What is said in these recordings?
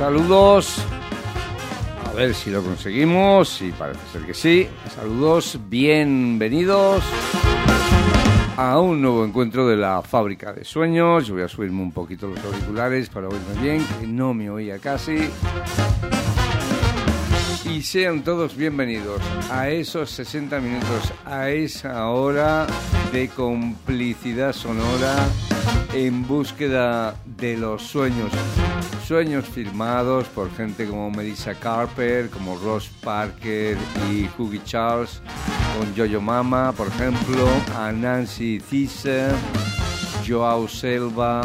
Saludos. A ver si lo conseguimos. Y parece ser que sí. Saludos, bienvenidos a un nuevo encuentro de la Fábrica de Sueños. Yo voy a subirme un poquito los auriculares para oírme bien, que no me oía casi. Y sean todos bienvenidos a esos 60 minutos, a esa hora de complicidad sonora en búsqueda de los sueños. Sueños firmados por gente como Melissa Carper, como Ross Parker y Hughie Charles, con Yo-Yo Mama, por ejemplo, a Nancy Thiese, Joao Selva,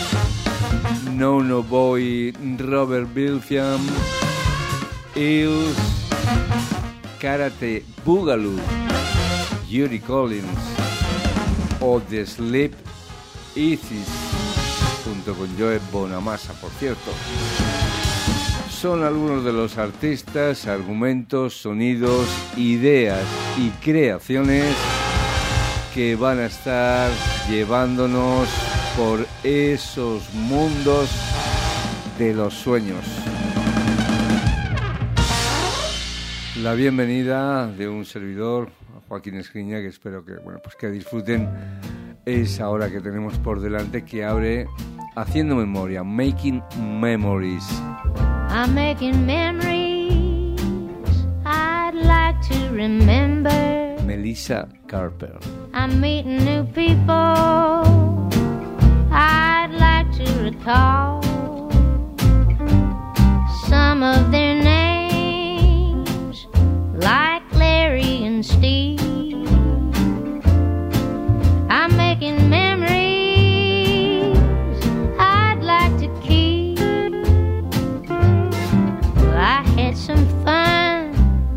No Boy, Robert Bilfiam, Hills, Karate Boogaloo, Judy Collins o The Sleep Isis, junto con Joe Bonamassa, por cierto. Son algunos de los artistas, argumentos, sonidos, ideas y creaciones que van a estar llevándonos por esos mundos de los sueños. La bienvenida de un servidor, Joaquín Escriña, que espero que, que disfruten esa hora que tenemos por delante, que abre haciendo memoria, making memories. I'm making memories I'd like to remember. Melissa Carper. I'm meeting new people I'd like to recall. Some of their names, like Larry and Steve. I'm making memories I'd like to keep. Well, I had some fun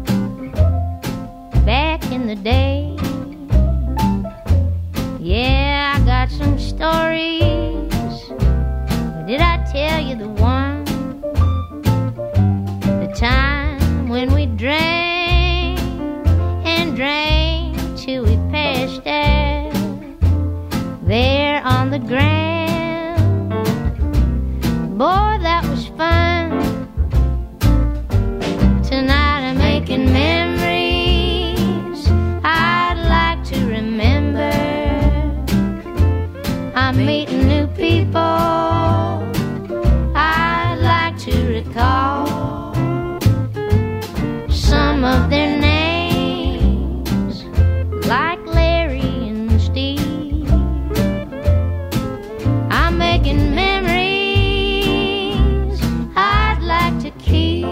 back in the day. Yeah, I got some stories. But did I tell you the one? The time when we drank and drank till we passed out there on the ground. Boy, that was fun. Tonight I'm making memories I'd like to remember. I'm meeting new people I'd like to recall. Some of their names, like Larry and Steve. I'm making memories I'd like to keep.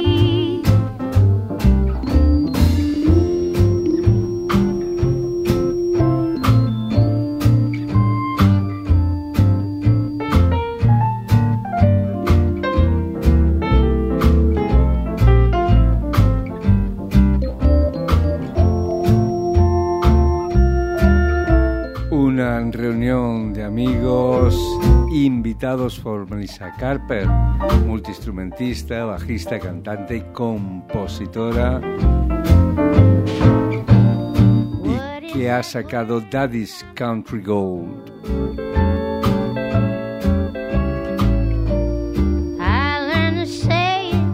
Una reunión de amigos invitados por Melissa Carper, multiinstrumentista, bajista, cantante y compositora, y que ha sacado Daddy's Country Gold. I learned to say it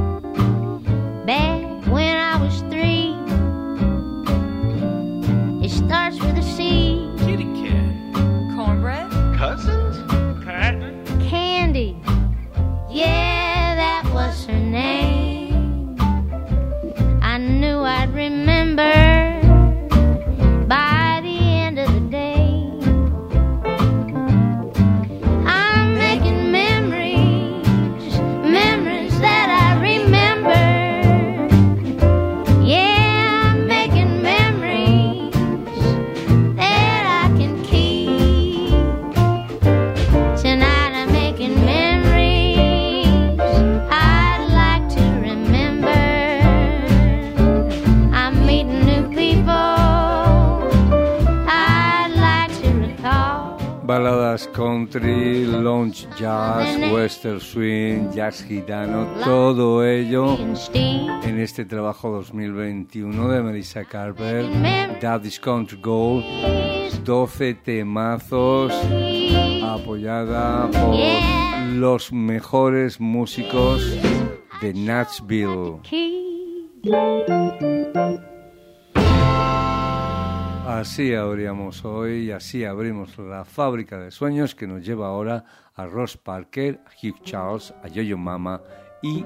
back when I was 3. It starts with a C. Kitty cat. Cornbread. Cousins. Cotton. Candy. Yeah, that was her name. I knew I'd remember by the end of the day. I'm making memories, memories that I remember. Yeah, I'm making memories that baladas country, lounge jazz, western swing, jazz gitano, todo ello en este trabajo 2021 de Melissa Carver, Daddy's Country Gold, 12 temazos, apoyada por los mejores músicos de Nashville. Así abríamos hoy, así abrimos la fábrica de sueños que nos lleva ahora a Ross Parker, a Hugh Charles, a Yo-Yo Mama y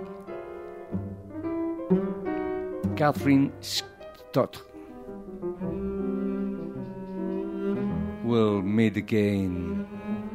Catherine Stott. We'll meet again.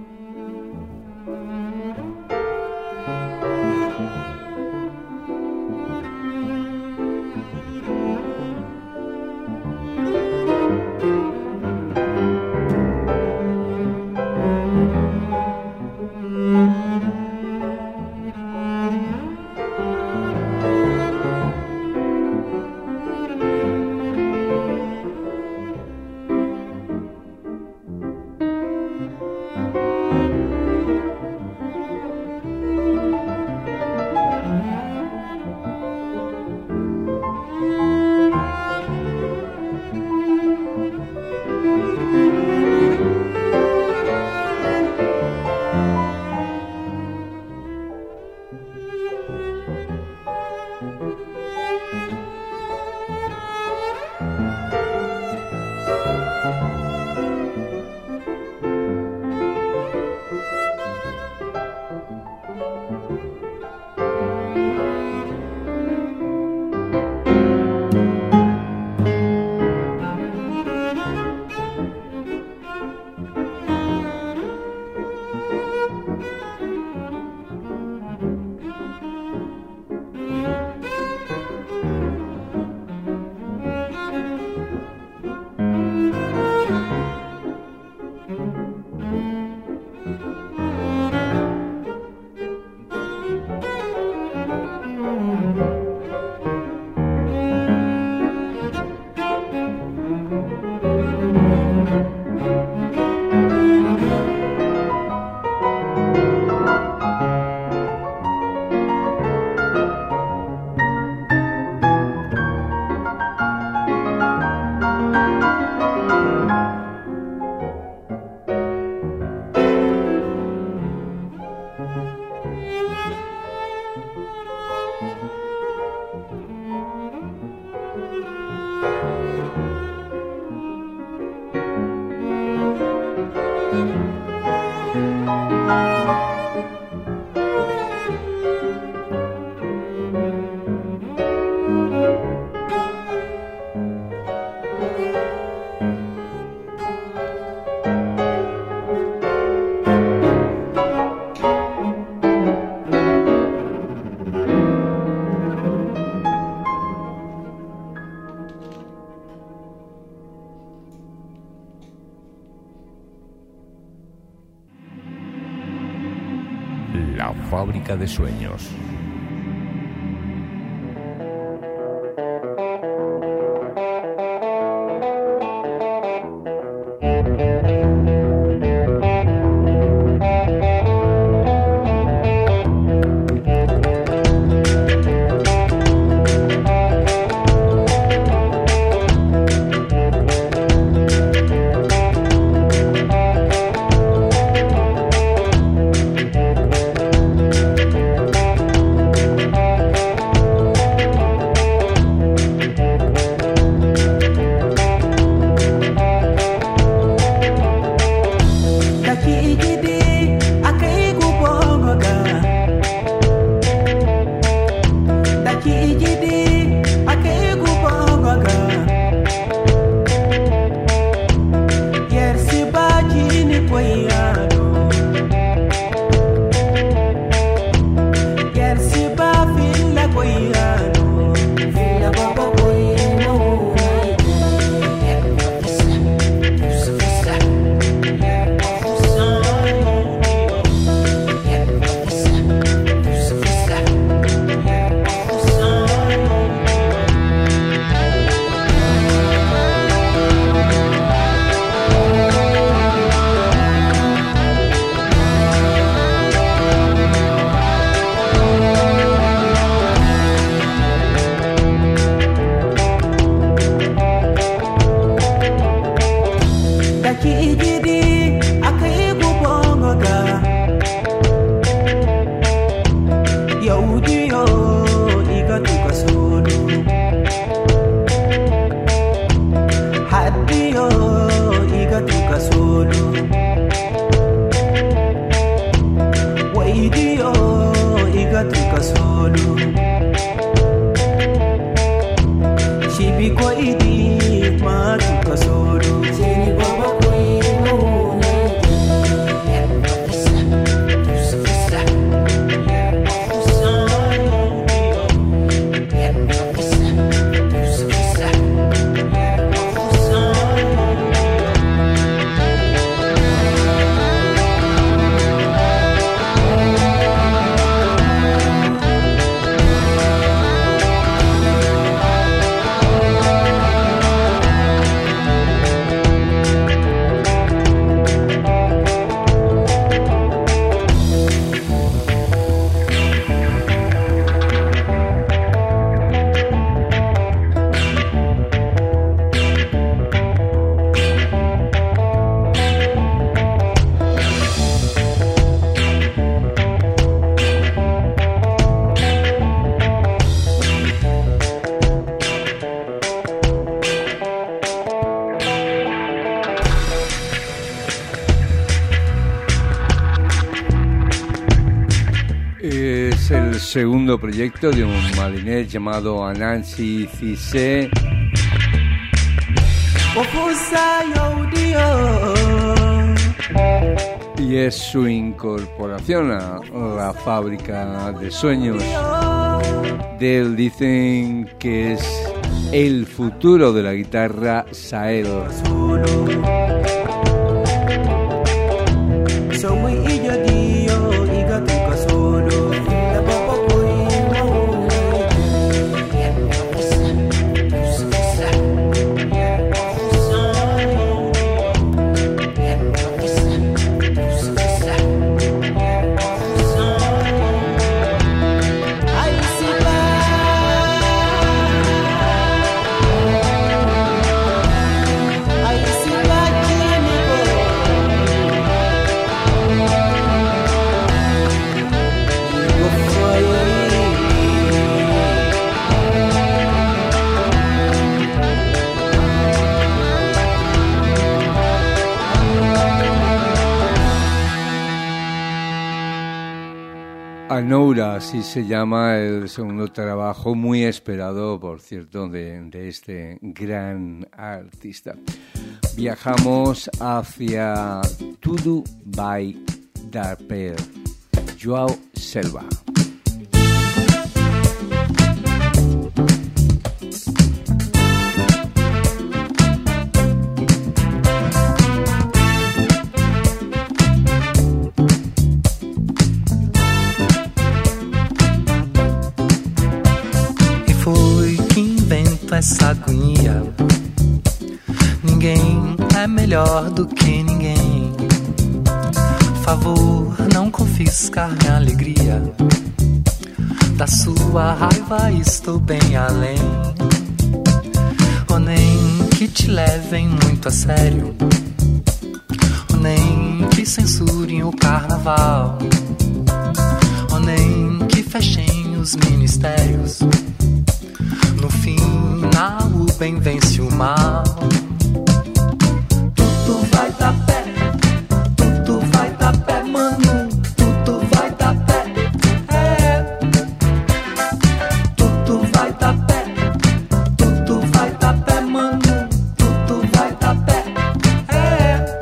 La fábrica de sueños. Segundo proyecto de un malinés llamado Anansi Cissé. Y es su incorporación a la fábrica de sueños. De él dicen que es el futuro de la guitarra Sahel. Anoura, así se llama el segundo trabajo, muy esperado, por cierto, de este gran artista. Viajamos hacia Tudo Vai Dar Pé, João Selva. Essa agonia, ninguém é melhor do que ninguém. Favor, não confiscar minha alegria. Da sua raiva estou bem além. Ou nem que te levem muito a sério, ou nem que censurem o carnaval, ou nem que fechem os ministérios. No final o bem vence o mal. Tudo vai dar pé, tudo vai dar pé, mano. Tudo vai dar pé, é. Tudo vai dar pé, tudo vai dar pé, mano. Tudo vai dar pé, é.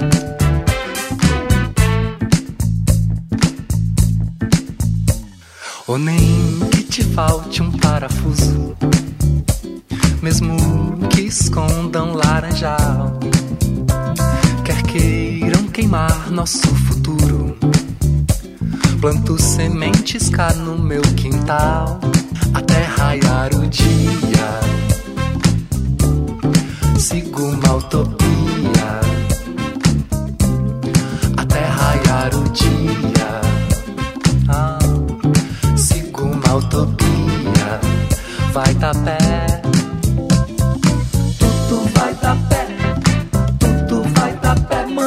Ou nem que te falte um parafuso, mesmo que escondam laranjal. Quer queiram queimar nosso futuro, planto sementes cá no meu quintal. Até raiar o dia, sigo uma utopia. Até raiar o dia, sigo uma utopia. Vai dar pé, tudo vai dar pé, tudo vai dar pé.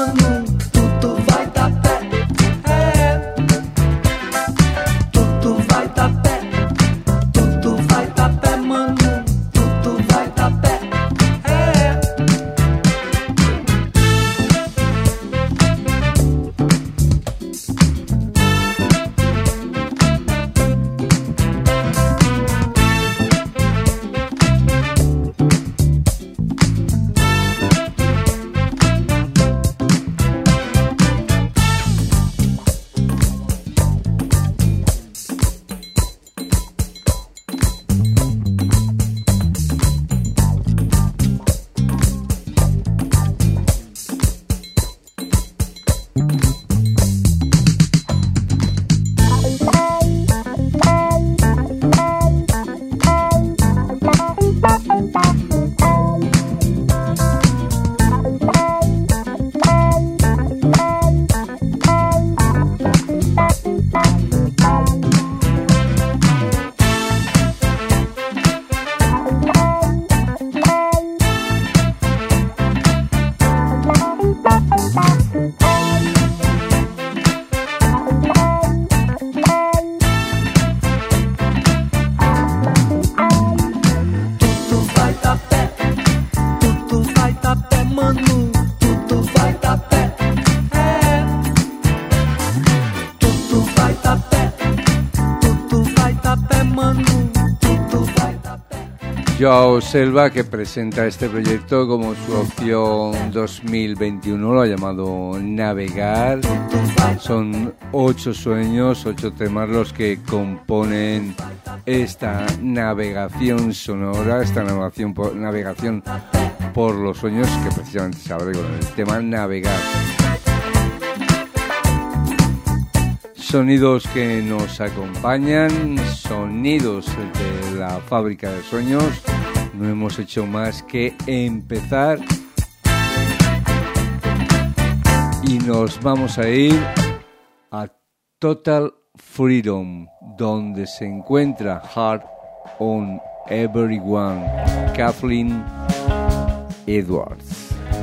Joao Selva, que presenta este proyecto como su opción 2021, lo ha llamado Navegar. Son 8 sueños, 8 temas los que componen esta navegación sonora, esta navegación por los sueños, que precisamente se abre con el tema Navegar. Sonidos que nos acompañan, sonidos de la fábrica de sueños. No hemos hecho más que empezar y nos vamos a ir a Total Freedom, donde se encuentra Heart on Everyone, Kathleen Edwards.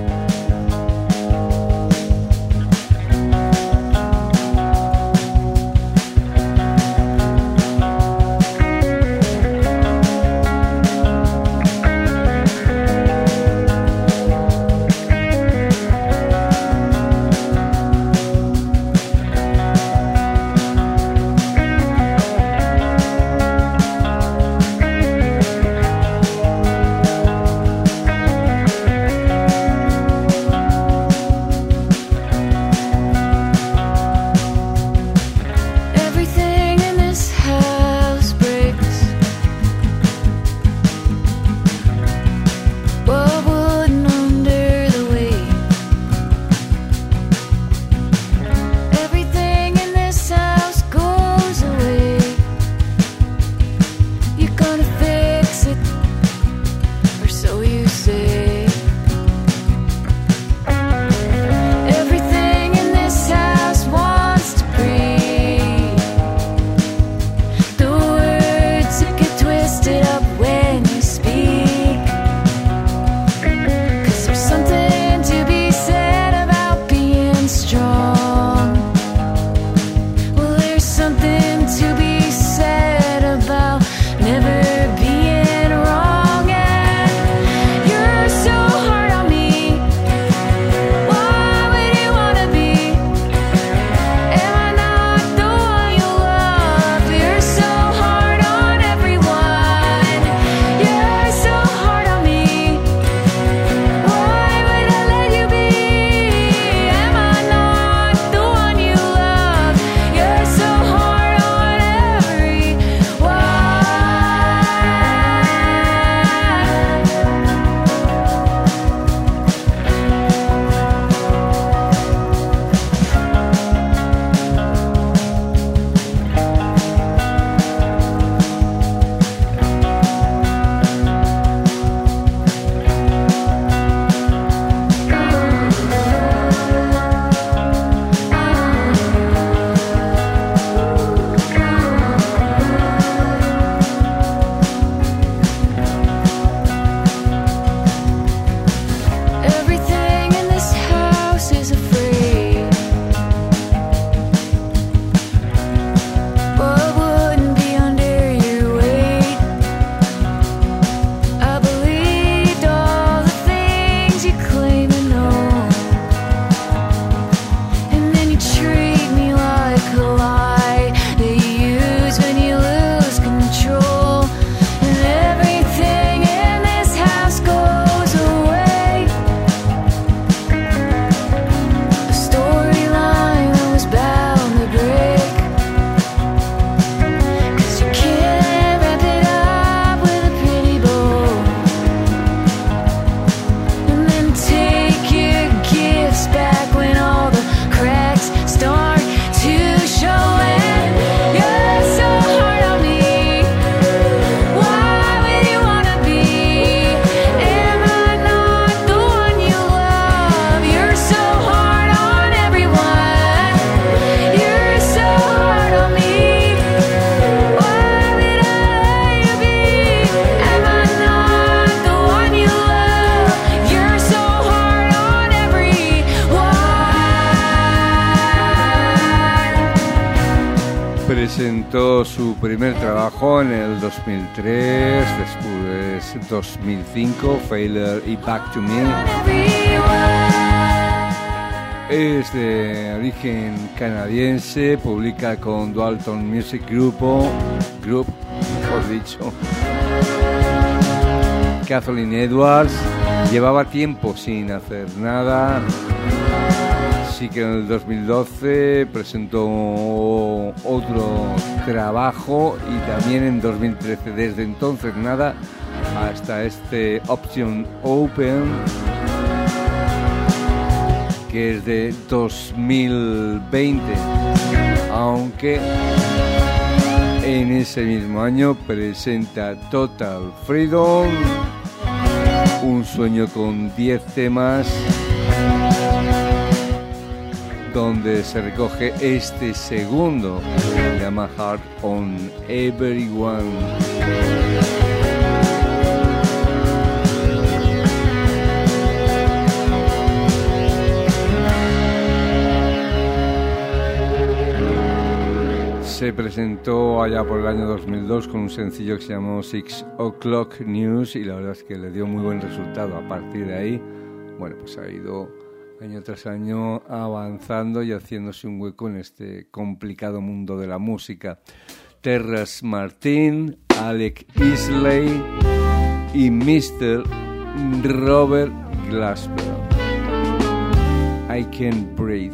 presentó su primer trabajo en el 2003, después 2005, Failure y Back to Me. Es de origen canadiense, publica con Dalton Music Group, mejor dicho. Kathleen Edwards llevaba tiempo sin hacer nada. Sí que en el 2012 presentó otro trabajo y también en 2013. Desde entonces nada, hasta este Option Open, que es de 2020, aunque en ese mismo año presenta Total Freedom, un sueño con 10 temas, donde se recoge este segundo, se llama Heart on Everyone. Se presentó allá por el año 2002 con un sencillo que se llamó 6 O'Clock News y la verdad es que le dio muy buen resultado. A partir de ahí, bueno, pues ha ido año tras año avanzando y haciéndose un hueco en este complicado mundo de la música. Terrace Martin, Alec Isley y Mr. Robert Glasper. I Can't Breathe.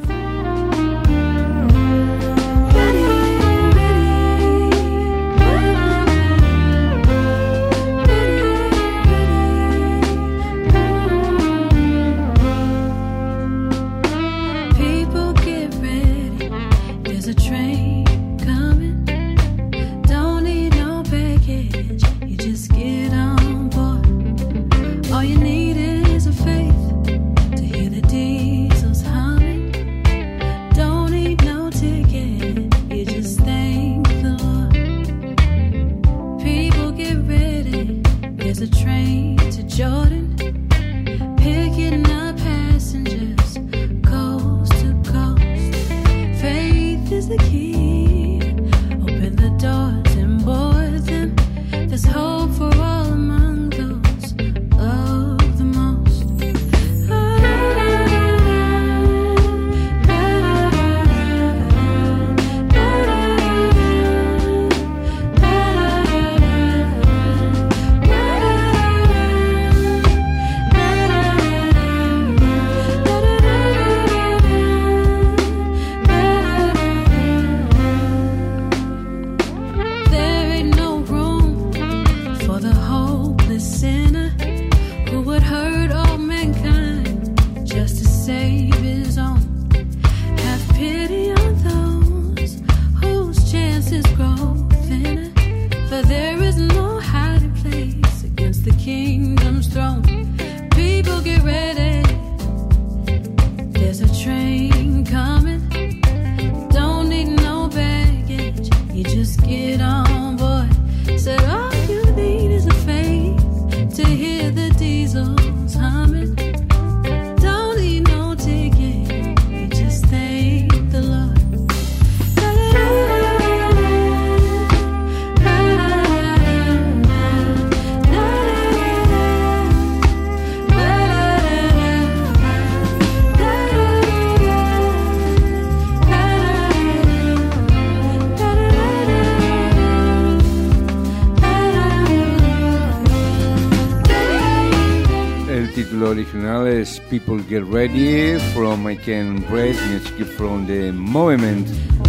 Original es People Get Ready, from I Can't Breathe, music from the Movement.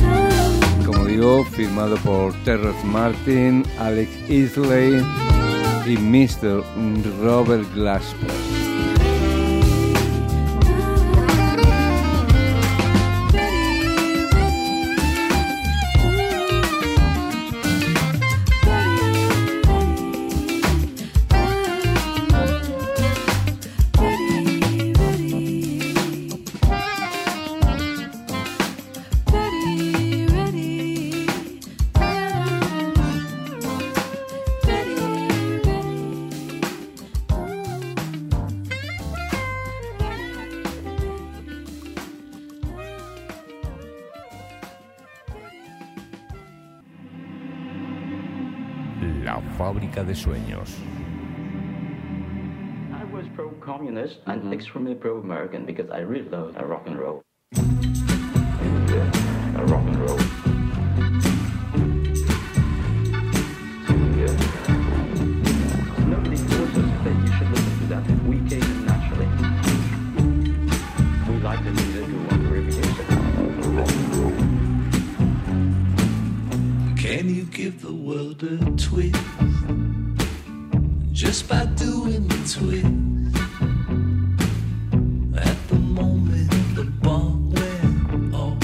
Como digo, firmado por Terrace Martin, Alex Isley y Mr. Robert Glasper. La fábrica de sueños. I was pro-communist and extremely pro-American because I really love rock and roll. Rock and roll. Nobody forces that Can you give the world a twist? Just by doing the twist. At the moment the bomb went off,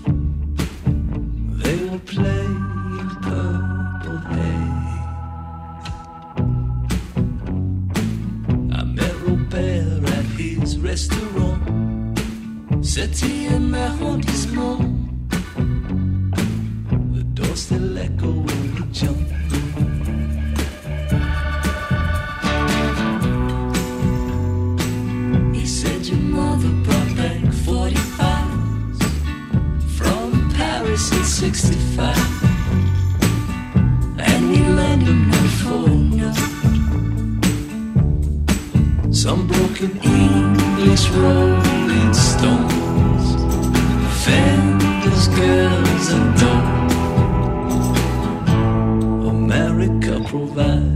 they were playing Purple Haze. I met Robert at his restaurant, C'était un arrondissement. The door still echo when we jump. He said your mother brought back 45s from Paris in 65, and we lent them one for note. Some broken English Rolling Stones, Fenders, girls and dogs. America provides.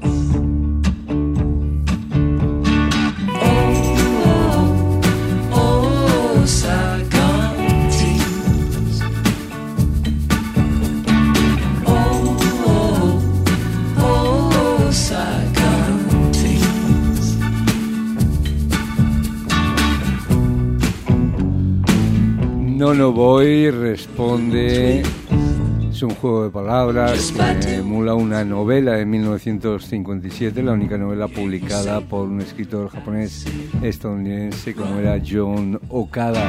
No voy responde, es un juego de palabras que emula una novela de 1957, la única novela publicada por un escritor japonés estadounidense como era John Okada.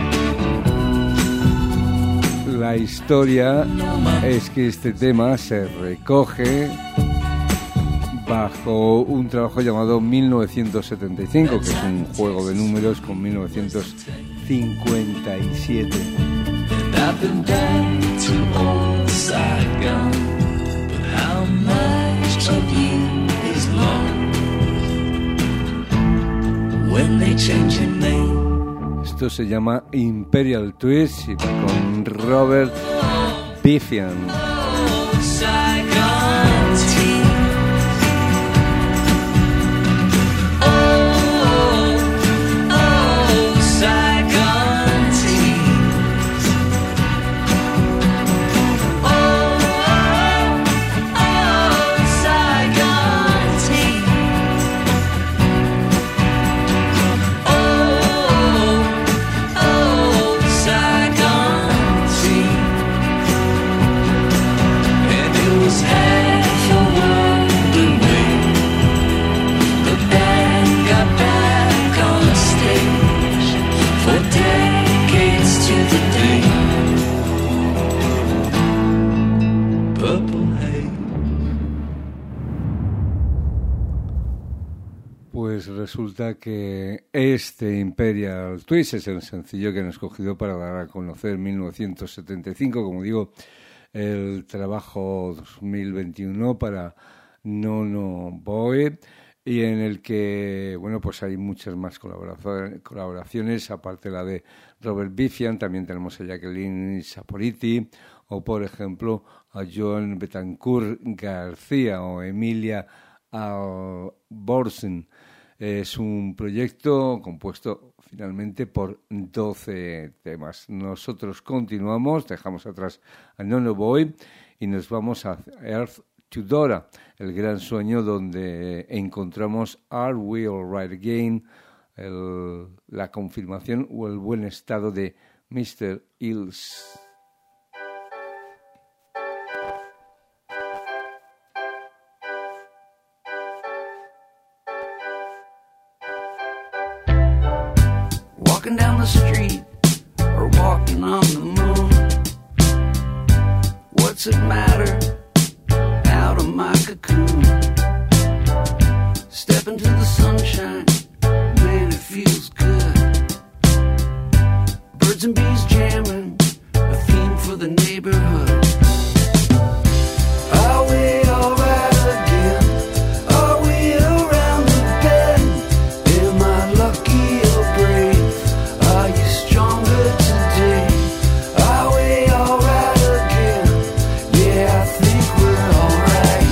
La historia es que este tema se recoge bajo un trabajo llamado 1975, que es un juego de números con 1957. I've been down to old Saigon, but how much of you is lost when they change your name? Esto se llama Imperial Twist con Robert Biffian. Oh, Saigon tea. Oh, Saigon tea. Pues resulta que este Imperial Twist es el sencillo que han escogido para dar a conocer 1975, como digo, el trabajo 2021 para No Boy, y en el que, bueno, pues hay muchas más colaboraciones, aparte de la de Robert Biffian. También tenemos a Jacqueline Saporiti, o por ejemplo a Joan Betancourt García o Emilia Alborsen. Es un proyecto compuesto finalmente por 12 temas. Nosotros continuamos, dejamos atrás a No Boy y nos vamos a Earth to Dora, el gran sueño, donde encontramos Are We All Right Again, la confirmación o el buen estado de Mr. Hills. Walking down the street or walking on the moon, what's it matter? Out of my cocoon, step into the sunshine, man, it feels good. Birds and bees jamming, a theme for the neighborhood. Are we alright again? Are we around the bend? Am I lucky or brave? Are you stronger today? Are we alright again? Yeah, I think we're alright.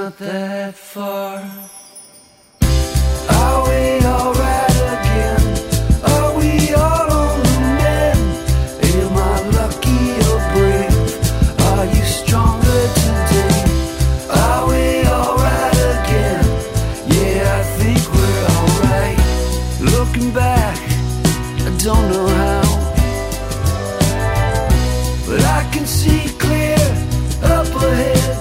not that far. Are we alright again? Are we all on the mend? Am I lucky or brave? Are you stronger today? Are we alright again? Yeah, I think we're alright. Looking back, I don't know how, but I can see clear up ahead.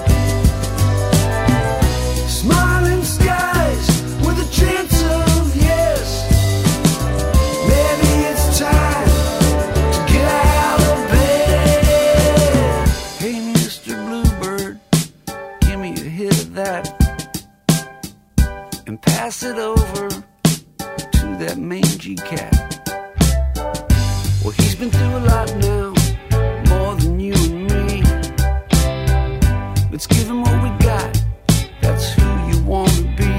Smiling skies with a chance of yes. Maybe it's time to get out of bed. Hey, Mr. Bluebird, give me a hit of that and pass it over to that mangy cat. Well, he's been through a lot now, more than you and me. Let's give him what we got, that's who you want to be.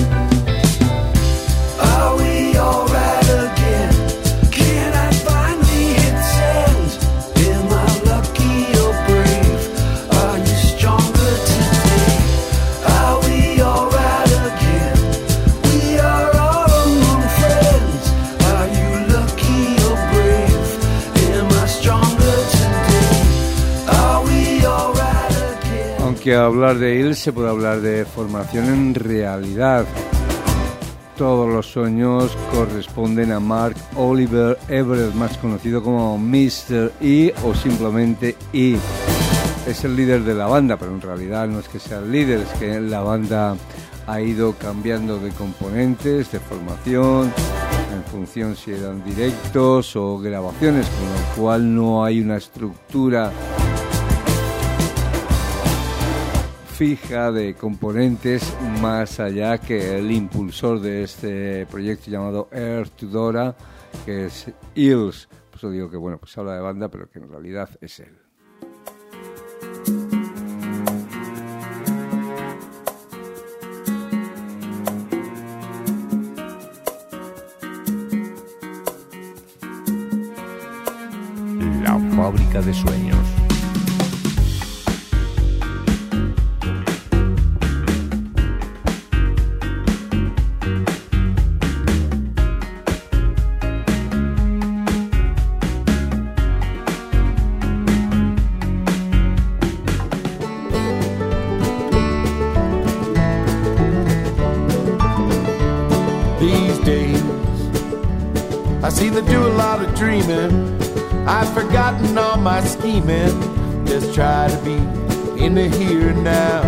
Are we alright again? Can I finally hit send? Am I lucky or brave? Are you stronger today? Are we alright again? We are all among friends. Are you lucky or brave? Am I stronger today? Are we alright again? Aunque hablar de él se puede hablar de formación en realidad. Todos los sueños corresponden a Mark Oliver Everett, más conocido como Mr. E o simplemente E. Es el líder de la banda, pero en realidad no es que sea el líder, es que la banda ha ido cambiando de componentes, de formación, en función si eran directos o grabaciones, con lo cual no hay una estructura fija de componentes más allá que el impulsor de este proyecto llamado Air to Dora, que es Eels. Por eso digo que bueno, pues habla de banda, pero que en realidad es él. La fábrica de sueños. These days, I seem to do a lot of dreaming. I've forgotten all my scheming. Just try to be in the here and now.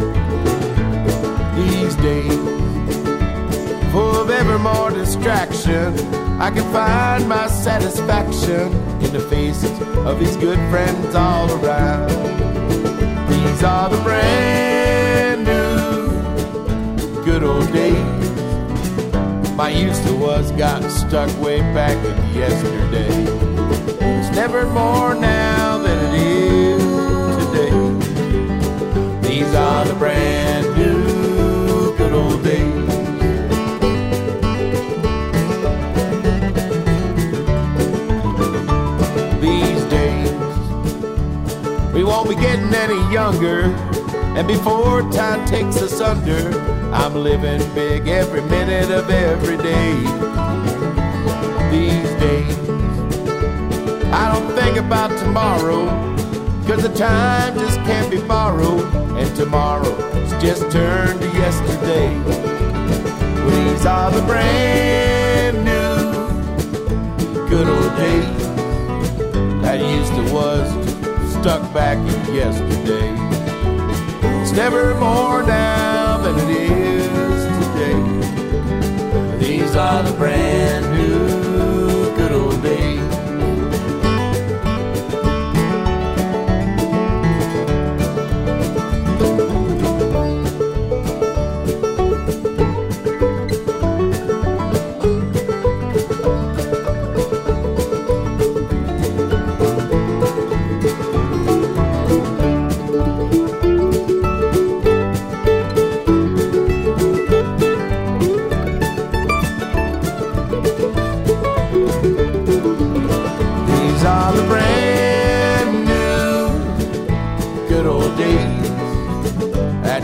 These days, full of ever more distraction, I can find my satisfaction in the faces of these good friends all around. These are the brand new good old days. My used to was got stuck way back in yesterday. It's never more now than it is today. These are the brand new good old days. These days, we won't be getting any younger, and before time takes us under, I'm living big every minute of every day. These days, I don't think about tomorrow, 'cause the time just can't be borrowed, and tomorrow's just turned to yesterday. These are the brand new good old days that used to was stuck back in yesterday. It's never more now than it is today. These are the brand new good old days.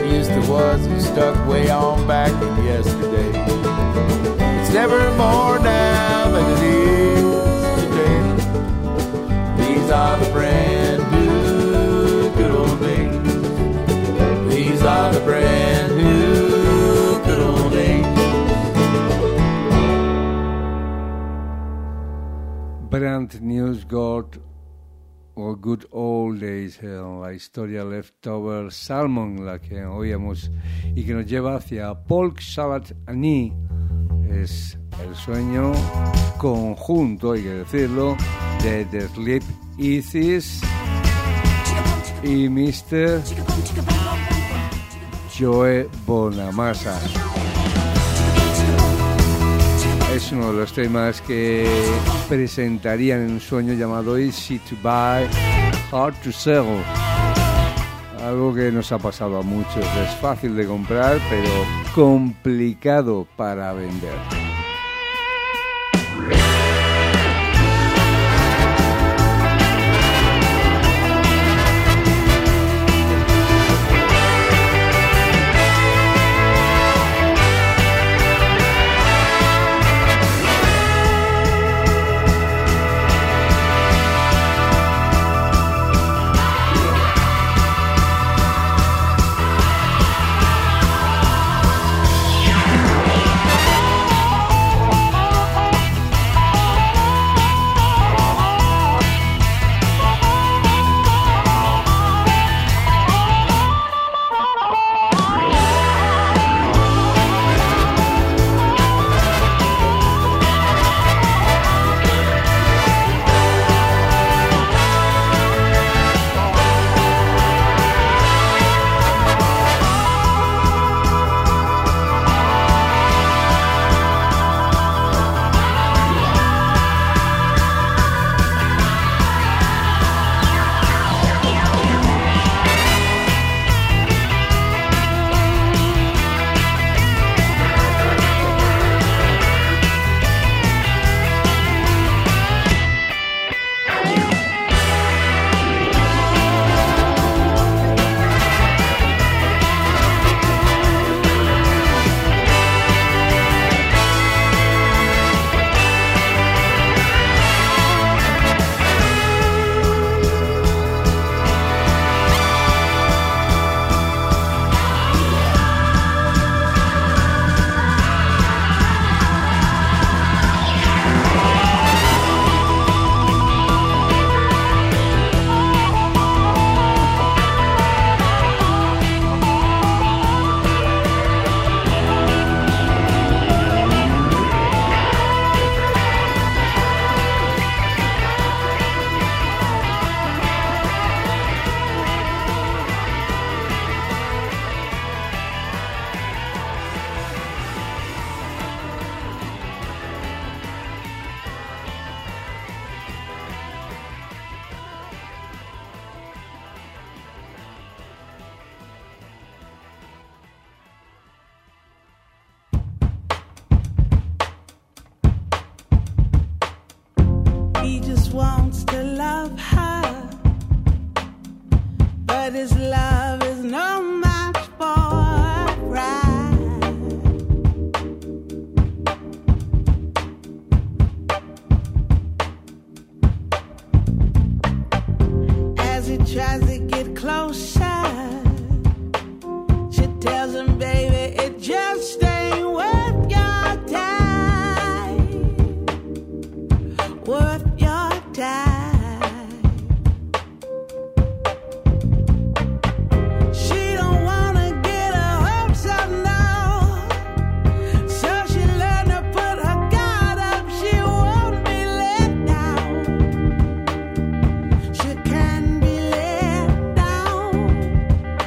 used to was is stuck way on back in yesterday. It's never more now than it is today. These are the brand new good old days. These are the brand new good old days. Brand News God o Good Old Days, la historia Leftover Salmon, la que oíamos y que nos lleva hacia Polk Salad Ani. Es el sueño conjunto, hay que decirlo, de The Sleep Isis y Mr. Joe Bonamassa. Es uno de los temas que presentarían en un sueño llamado Easy to Buy, Hard to Sell. Algo que nos ha pasado a muchos. Es fácil de comprar, pero complicado para vender. Wants to love her, but his love is no match for pride. As he tries to get closer, she tells him, baby, it just ain't worth your time. Worth she don't wanna get her hopes up now, so she learned to put her guard up. She won't be let down. She can be let down.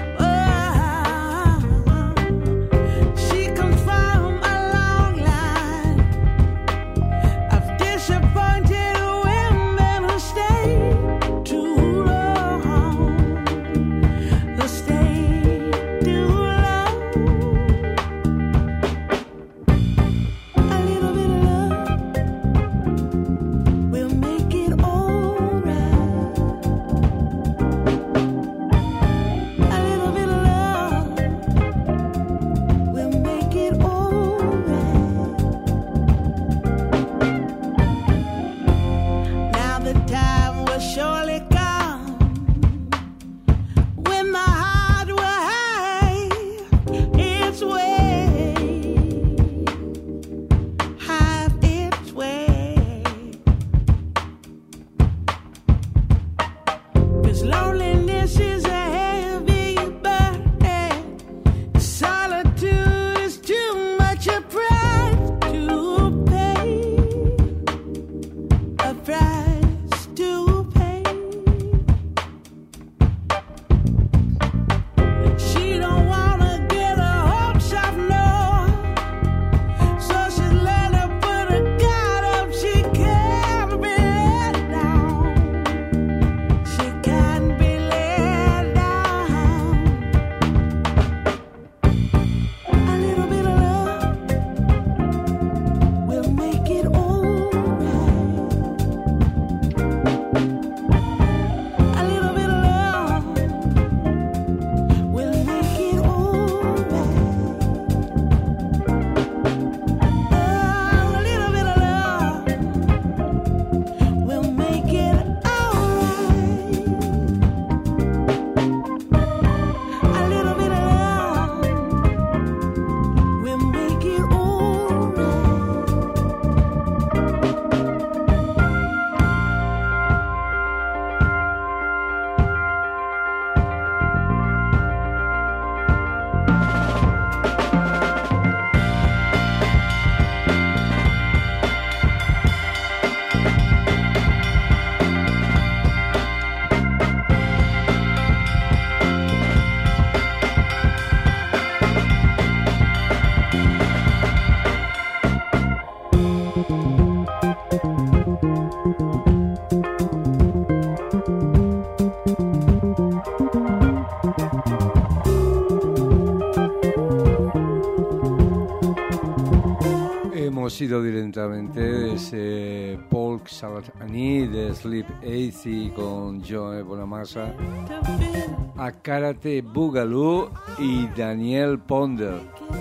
Sido directamente de ese Polk Saltani de Sleep Easy con Joe Bonamassa a Karate Boogaloo y Daniel Ponder.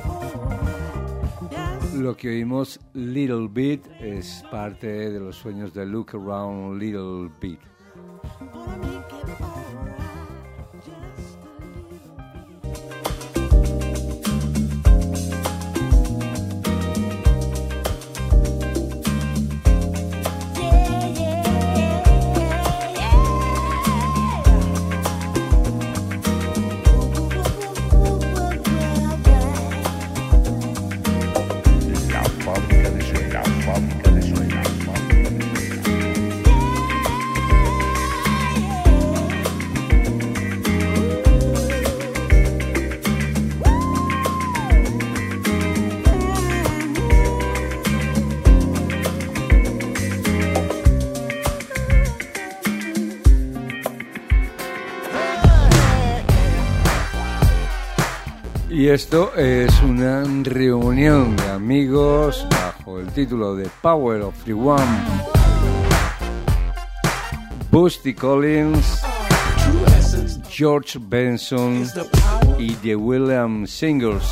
Lo que oímos, Little Bit, es parte de los sueños de Look Around Little Bit. Y esto es una reunión de amigos bajo el título de Power of the One. Busty Collins, George Benson y The Williams Singers.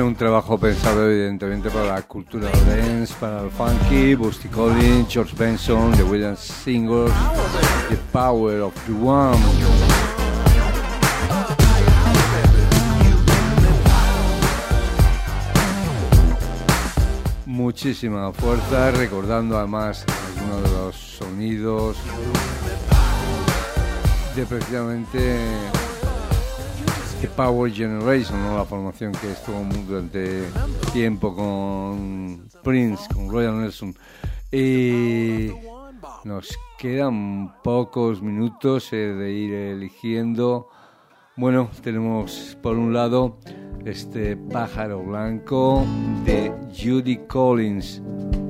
un trabajo pensado evidentemente para la cultura dance, para el funky. Busty Collins, George Benson, The Williams Singers, The Power of the One. Muchísima fuerza, recordando además algunos de los sonidos de precisamente The Power Generation, ¿no? La formación que estuvo durante tiempo con Prince, con Royal Nelson. Y nos quedan pocos minutos de ir eligiendo. Bueno, tenemos por un lado este Pájaro Blanco de Judy Collins.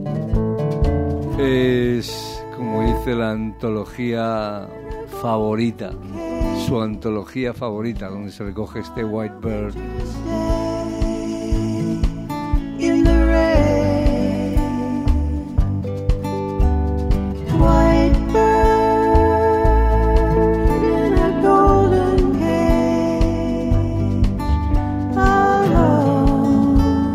Es, como dice, la antología favorita, su antología favorita, donde se recoge este White Bird. In the rain, white bird in a golden cage, alone.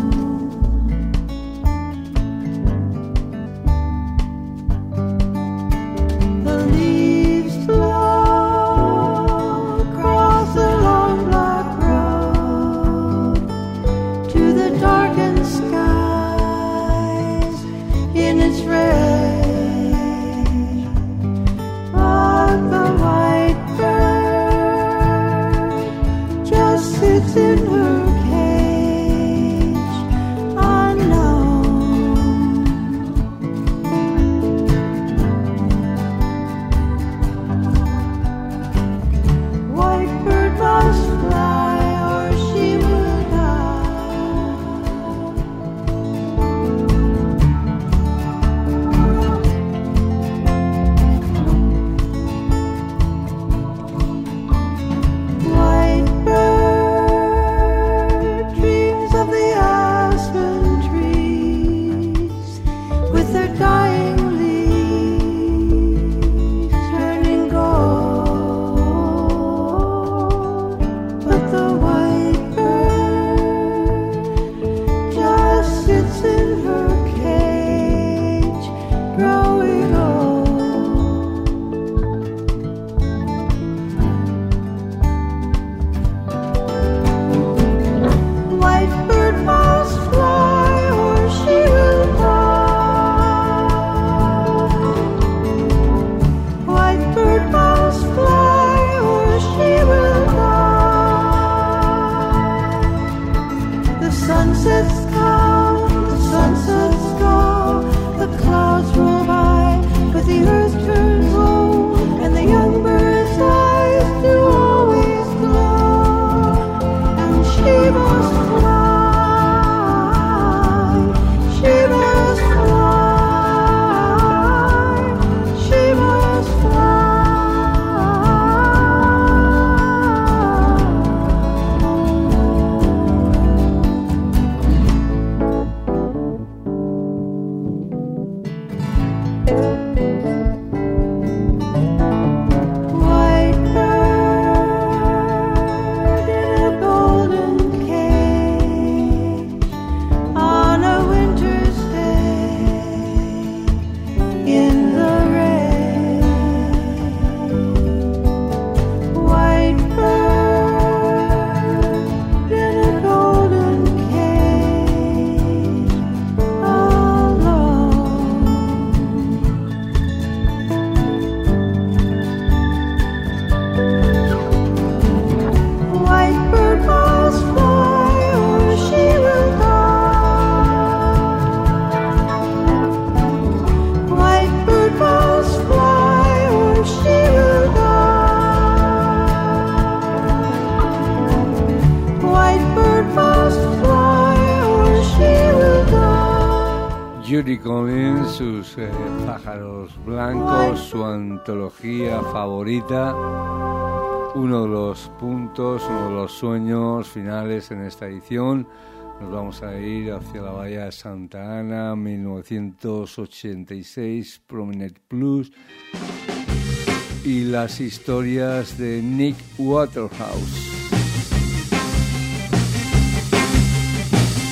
The leaves blow across the long black road to the darkened skies in its rage. But the white bird just sits in her cage, unknown. White bird must fly or she will die. White bird dreams of the aspen trees with their dying leaves turning gold. But the white bird just sits in her cage, growing old. White bird must fly or she will die. White bird must fly or she will die. The sunsets come, the sunsets go, the clouds roll by, but the earth turns old, and the young bird's eyes do always glow. And she must fly, she must fly, she must fly. White bird in a golden cage on a winter's day in the rain. White bird in a golden cage alone. White bird must fly or she will die. White bird must fly or she will die. White bird must fly or she will die. Judy Collins, sus Pájaros Blancos, su antología favorita. Uno de los puntos, uno de los sueños finales en esta edición. Nos vamos a ir hacia la Bahía de Santa Ana, 1986, Promenade Blues. Y las historias de Nick Waterhouse.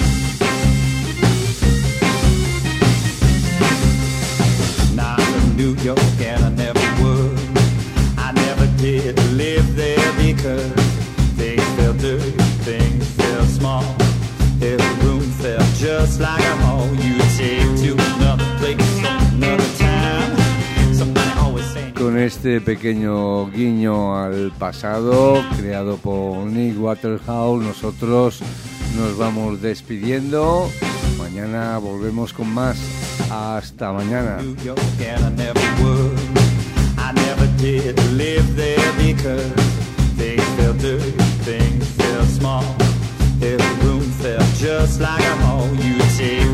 este pequeño guiño al pasado creado por Nick Waterhouse, nosotros nos vamos despidiendo. Mañana volvemos con más. Hasta mañana. I never did live there because things felt dirty, things felt small. Every room felt just like a hall. You take